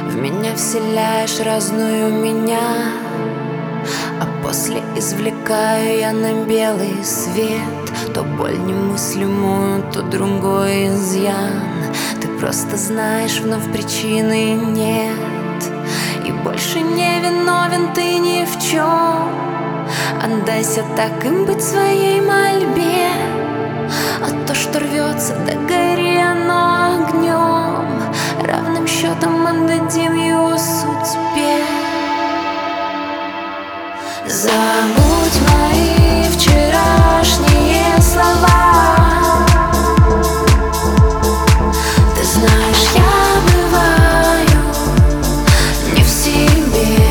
В меня вселяешь разную меня, а после извлекаю я на белый свет то боль немыслимую, то другой изъян. Ты просто знаешь, вновь причины нет, и больше не виновен ты ни в чем. Отдайся так им быть своей мольбе, а то, что рвется, догори оно огнем. Равным счетом отдадим его судьбе. Забудь мои вчерашние слова. Ты знаешь, я бываю не в себе.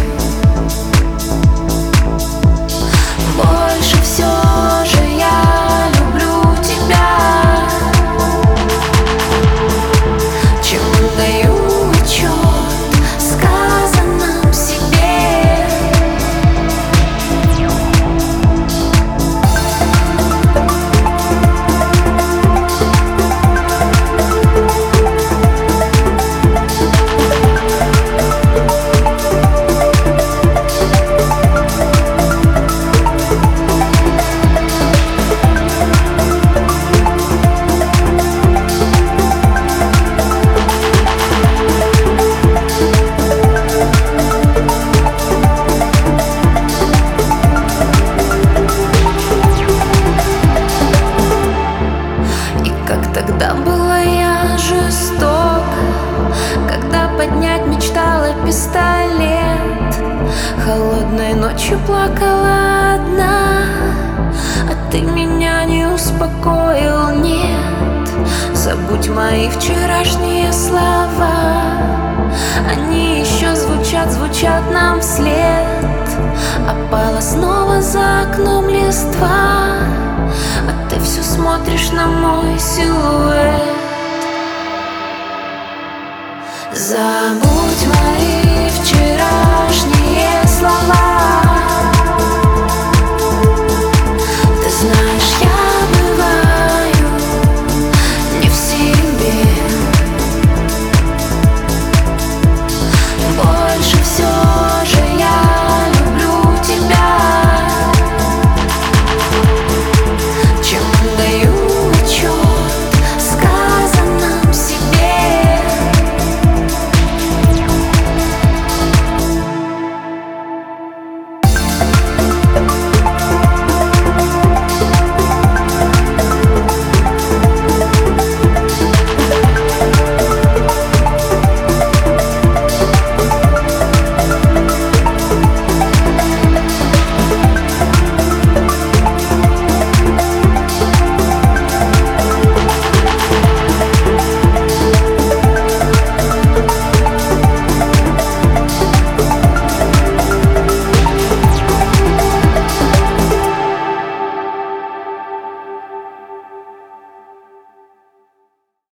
Больше все же я люблю тебя, чем отдаю отчет сказанным себе. Тогда была я жестока, когда поднять мечтала пистолет. Холодной ночью плакала одна, а ты меня не успокоил, нет. Забудь мои вчерашние слова, они еще звучат нам вслед. Опала снова за окном листва, а ты все смотришь на мой силуэт. Забудь мои